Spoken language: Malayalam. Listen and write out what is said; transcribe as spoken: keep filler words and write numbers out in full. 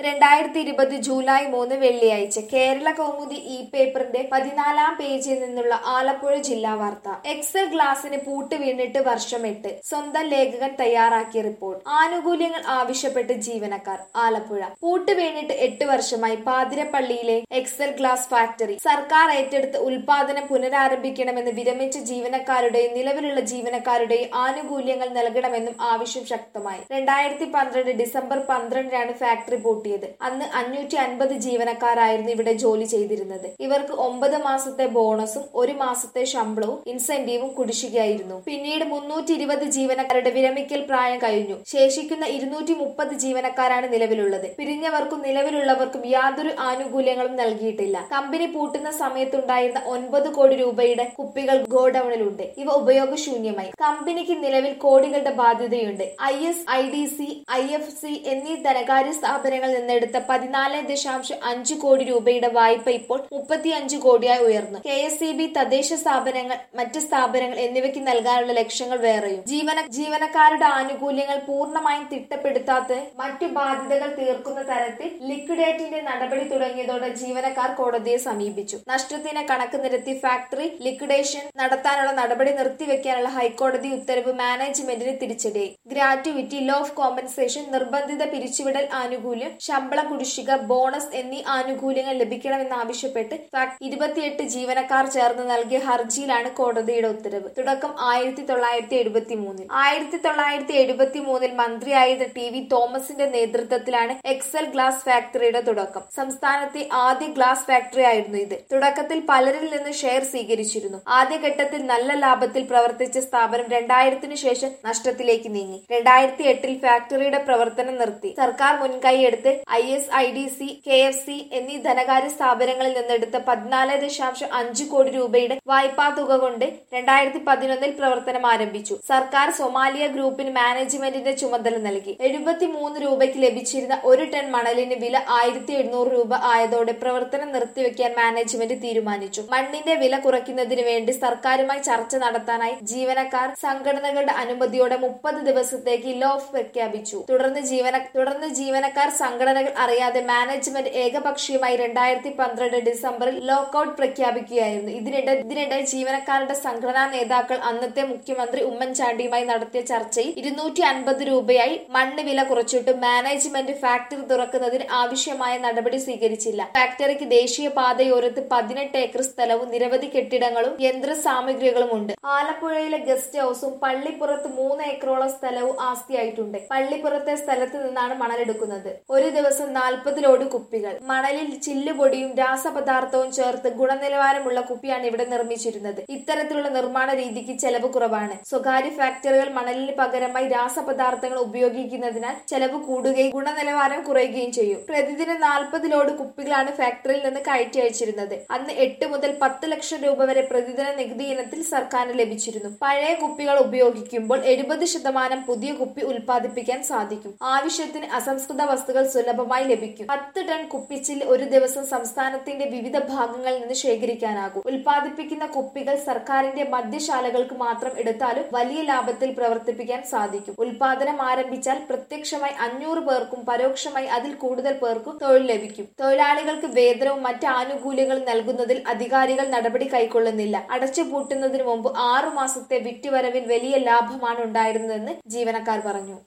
രണ്ടായിരത്തി ഇരുപത് ജൂലൈ മൂന്ന് വെള്ളിയാഴ്ച കേരള കൗമുദി ഇ പേപ്പറിന്റെ പതിനാലാം പേജിൽ നിന്നുള്ള ആലപ്പുഴ ജില്ലാ വാർത്ത. എക്സൽ ഗ്ലാസിന് പൂട്ട് വീണിട്ട് വർഷം എട്ട്. സ്വന്തം ലേഖകൻ തയ്യാറാക്കിയ റിപ്പോർട്ട്. ആനുകൂല്യങ്ങൾ ആവശ്യപ്പെട്ട് ജീവനക്കാർ. ആലപ്പുഴ. പൂട്ട് വീണിട്ട് എട്ട് വർഷമായി പാതിരപ്പള്ളിയിലെ എക്സൽ ഗ്ലാസ് ഫാക്ടറി. സർക്കാർ ഏറ്റെടുത്ത് ഉൽപാദനം പുനരാരംഭിക്കണമെന്ന് വിരമിച്ച ജീവനക്കാരുടെയും നിലവിലുള്ള ജീവനക്കാരുടെയും ആനുകൂല്യങ്ങൾ നൽകണമെന്നും ആവശ്യം ശക്തമായി. രണ്ടായിരത്തി പന്ത്രണ്ട് ഡിസംബർ പന്ത്രണ്ടിനാണ് ഫാക്ടറി പൂട്ടിയത്. അന്ന് അഞ്ഞൂറ്റി അൻപത് ജീവനക്കാരായിരുന്നു ഇവിടെ ജോലി ചെയ്തിരുന്നത്. ഇവർക്ക് ഒമ്പത് മാസത്തെ ബോണസും ഒരു മാസത്തെ ശമ്പളവും ഇൻസെന്റീവും കുടിശ്ശികയായിരുന്നു. പിന്നീട് മുന്നൂറ്റി ഇരുപത് ജീവനക്കാരുടെ വിരമിക്കൽ പ്രായം കഴിഞ്ഞു. ശേഷിക്കുന്ന ഇരുന്നൂറ്റി മുപ്പത് ജീവനക്കാരാണ് നിലവിലുള്ളത്. പിരിഞ്ഞവർക്കും നിലവിലുള്ളവർക്കും യാതൊരു ആനുകൂല്യങ്ങളും നൽകിയിട്ടില്ല. കമ്പനി പൂട്ടുന്ന സമയത്തുണ്ടായിരുന്ന ഒൻപത് കോടി രൂപയുടെ കുപ്പികൾ ഗോഡൌണിലുണ്ട്. ഇവ ഉപയോഗശൂന്യമായി. കമ്പനിക്ക് നിലവിൽ കോടികളുടെ ബാധ്യതയുണ്ട്. I S I D C I F C എന്നീ ധനകാര്യ സ്ഥാപനങ്ങളിൽ നിന്നെടുത്ത പതിനാല് ദശാംശം അഞ്ച് കോടി രൂപയുടെ വായ്പ ഇപ്പോൾ മുപ്പത്തിയഞ്ച് കോടിയായി ഉയർന്നു. കെ എസ് ഇ ബി, തദ്ദേശ സ്ഥാപനങ്ങൾ, മറ്റ് സ്ഥാപനങ്ങൾ എന്നിവയ്ക്ക് നൽകാനുള്ള ലക്ഷ്യങ്ങൾ വേറെയും. ജീവന ജീവനക്കാരുടെ ആനുകൂല്യങ്ങൾ പൂർണ്ണമായും തിട്ടപ്പെടുത്താത്ത മറ്റു ബാധ്യതകൾ തീർക്കുന്ന തരത്തിൽ ലിക്വിഡേറ്റിന്റെ നടപടി തുടങ്ങിയതോടെ ജീവനക്കാർ കോടതിയെ സമീപിച്ചു. നഷ്ടത്തിന് കണക്ക് നിരത്തി ഫാക്ടറി ലിക്വിഡേഷൻ നടത്താനുള്ള നടപടി നിർത്തിവെക്കാനുള്ള ഹൈക്കോടതി ഉത്തരവ് മാനേജ്മെന്റിന് തിരിച്ചടിയായി. ഗ്രാറ്റുവിറ്റി, ലോ ഓഫ് കോമ്പൻസേഷൻ, നിർബന്ധിത പിരിച്ചുവിടൽ ആനുകൂല്യം, ശമ്പള കുടിശ്ശിക, ബോണസ് എന്നീ ആനുകൂല്യങ്ങൾ ലഭിക്കണമെന്നാവശ്യപ്പെട്ട് ഇരുപത്തിയെട്ട് ജീവനക്കാർ ചേർന്ന് നൽകിയ ഹർജിയിലാണ് കോടതിയുടെ ഉത്തരവ്. തുടക്കം ആയിരത്തി തൊള്ളായിരത്തി എഴുപത്തി മൂന്നിൽ ആയിരത്തി തൊള്ളായിരത്തി എഴുപത്തി മൂന്നിൽ മന്ത്രിയായിരുന്ന ടി വി തോമസിന്റെ നേതൃത്വത്തിലാണ് എക്സൽ ഗ്ലാസ് ഫാക്ടറിയുടെ തുടക്കം. സംസ്ഥാനത്തെ ആദ്യ ഗ്ലാസ് ഫാക്ടറി ആയിരുന്നു ഇത്. തുടക്കത്തിൽ പലരിൽ നിന്ന് ഷെയർ സ്വീകരിച്ചിരുന്നു. ആദ്യഘട്ടത്തിൽ നല്ല ലാഭത്തിൽ പ്രവർത്തിച്ച സ്ഥാപനം രണ്ടായിരത്തിനു ശേഷം നഷ്ടത്തിലേക്ക് നീങ്ങി. രണ്ടായിരത്തി എട്ടിൽ ഫാക്ടറിയുടെ പ്രവർത്തനം നിർത്തി. സർക്കാർ മുൻകൈയെടുത്ത് I S I D C, K F C എന്നീ ധനകാര്യ സ്ഥാപനങ്ങളിൽ നിന്നെടുത്ത പതിനാല് ദശാംശം അഞ്ച് കോടി രൂപയുടെ വായ്പാ തുക കൊണ്ട് രണ്ടായിരത്തി പതിനൊന്നിൽ പ്രവർത്തനം ആരംഭിച്ചു. സർക്കാർ സൊമാലിയ ഗ്രൂപ്പിന് മാനേജ്മെന്റിന്റെ ചുമതല നൽകി. എഴുപത്തി മൂന്ന് രൂപയ്ക്ക് ലഭിച്ചിരുന്ന ഒരു ടൺ മണലിന് വില ആയിരത്തി എഴുന്നൂറ് രൂപ ആയതോടെ പ്രവർത്തനം നിർത്തിവെക്കാൻ മാനേജ്മെന്റ് തീരുമാനിച്ചു. മണ്ണിന്റെ വില കുറയ്ക്കുന്നതിന് വേണ്ടി സർക്കാരുമായി ചർച്ച നടത്താനായി ജീവനക്കാർ സംഘടനകളുടെ അനുമതിയോടെ മുപ്പത് ദിവസത്തേക്ക് ലോ ഓഫ് പ്രഖ്യാപിച്ചു. തുടർന്ന് ജീവന തുടർന്ന് ജീവനക്കാർ സംഘടനകൾ അറിയാതെ മാനേജ്മെന്റ് ഏകപക്ഷീയമായി രണ്ടായിരത്തി പന്ത്രണ്ട് ഡിസംബറിൽ ലോക്കൌട്ട് പ്രഖ്യാപിക്കുകയായിരുന്നു. ഇതിനിടെ ഇതിനിടെ ജീവനക്കാരുടെ സംഘടനാ നേതാക്കൾ അന്നത്തെ മുഖ്യമന്ത്രി ഉമ്മൻചാണ്ടിയുമായി നടത്തിയ ചർച്ചയിൽ ഇരുന്നൂറ്റി അൻപത് രൂപയായി മണ്ണ് വില കുറച്ചിട്ട് മാനേജ്മെന്റ് ഫാക്ടറി തുറക്കുന്നതിന് ആവശ്യമായ നടപടി സ്വീകരിച്ചില്ല. ഫാക്ടറിക്ക് ദേശീയ പാതയോരത്ത് പതിനെട്ട് ഏക്കർ സ്ഥലവും നിരവധി കെട്ടിടങ്ങളും യന്ത്ര സാമഗ്രികളും ഉണ്ട്. ആലപ്പുഴയിലെ ഗസ്റ്റ് ഹൌസും പള്ളിപ്പുറത്ത് മൂന്ന് ഏക്കറോളം സ്ഥലവും ആസ്തിയായിട്ടുണ്ട്. പള്ളിപ്പുറത്തെ സ്ഥലത്ത് നിന്നാണ് മണലെടുക്കുന്നത്. ഒരു ദിവസം നാൽപ്പത് ലോഡ് കുപ്പികൾ. മണലിൽ ചില്ലുപൊടിയും രാസപദാർത്ഥവും ചേർത്ത് ഗുണനിലവാരമുള്ള കുപ്പിയാണ് ഇവിടെ നിർമ്മിച്ചിരുന്നത്. ഇത്തരത്തിലുള്ള നിർമ്മാണ രീതിക്ക് ചെലവ് കുറവാണ്. സ്വകാര്യ ഫാക്ടറികൾ മണലിന് പകരമായി രാസപദാർത്ഥങ്ങൾ ഉപയോഗിക്കുന്നതിനാൽ ചെലവ് കൂടുകയും ഗുണനിലവാരം കുറയുകയും ചെയ്യും. പ്രതിദിനം നാൽപ്പത് ലോഡ് കുപ്പികളാണ് ഫാക്ടറിയിൽ നിന്ന് കയറ്റി അയച്ചിരുന്നത്. അന്ന് എട്ട് മുതൽ പത്ത് ലക്ഷം രൂപ വരെ പ്രതിദിന നികുതി ഇനത്തിൽ സർക്കാരിന് ലഭിച്ചിരുന്നു. പഴയ കുപ്പികൾ ഉപയോഗിക്കുമ്പോൾ എഴുപത് ശതമാനം പുതിയ കുപ്പി ഉൽപ്പാദിപ്പിക്കാൻ സാധിക്കും. ആവശ്യത്തിന് അസംസ്കൃത വസ്തുക്കൾ സുലഭമായി ലഭിക്കും. പത്ത് ടൺ കുപ്പിച്ചിൽ ഒരു ദിവസം സംസ്ഥാനത്തിന്റെ വിവിധ ഭാഗങ്ങളിൽ നിന്ന് ശേഖരിക്കാനാകും. ഉൽപ്പാദിപ്പിക്കുന്ന കുപ്പികൾ സർക്കാരിന്റെ മദ്യശാലകൾക്ക് മാത്രം എടുത്താലും വലിയ ലാഭത്തിൽ പ്രവർത്തിപ്പിക്കാൻ സാധിക്കും. ഉൽപാദനം ആരംഭിച്ചാൽ പ്രത്യക്ഷമായി അഞ്ഞൂറ് പേർക്കും പരോക്ഷമായി അതിൽ കൂടുതൽ പേർക്കും തൊഴിൽ ലഭിക്കും. തൊഴിലാളികൾക്ക് വേതനവും മറ്റ് ആനുകൂല്യങ്ങളും നൽകുന്നതിൽ അധികാരികൾ നടപടി കൈക്കൊള്ളുന്നില്ല. അടച്ചുപൂട്ടുന്നതിന് മുമ്പ് ആറു മാസത്തെ വിറ്റുവരവിൽ വലിയ ലാഭമാണ് ഉണ്ടായിരുന്നതെന്ന് ജീവനക്കാർ പറഞ്ഞു.